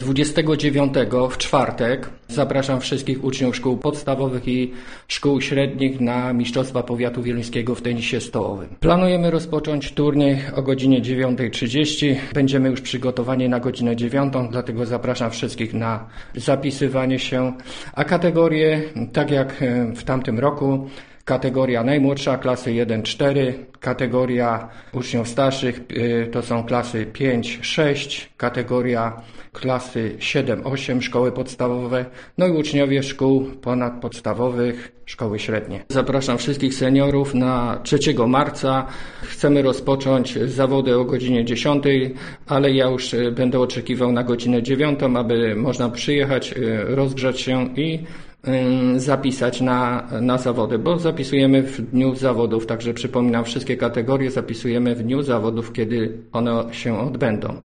29 w czwartek zapraszam wszystkich uczniów szkół podstawowych i szkół średnich na Mistrzostwa Powiatu Wieluńskiego w tenisie stołowym. Planujemy rozpocząć turniej o godzinie 9:30. Będziemy już przygotowani na godzinę 9, dlatego zapraszam wszystkich na zapisywanie się. A kategorie, tak jak w tamtym roku, kategoria najmłodsza, klasy 1-4, kategoria uczniów starszych to są klasy 5-6, kategoria klasy 7-8, szkoły podstawowe, no i uczniowie szkół ponadpodstawowych, szkoły średnie. Zapraszam wszystkich seniorów na 3 marca. Chcemy rozpocząć zawody o godzinie 10, ale ja już będę oczekiwał na godzinę 9, aby można przyjechać, rozgrzać się i zapisać na zawody, bo zapisujemy w dniu zawodów, także przypominam, wszystkie kategorie zapisujemy w dniu zawodów, kiedy one się odbędą.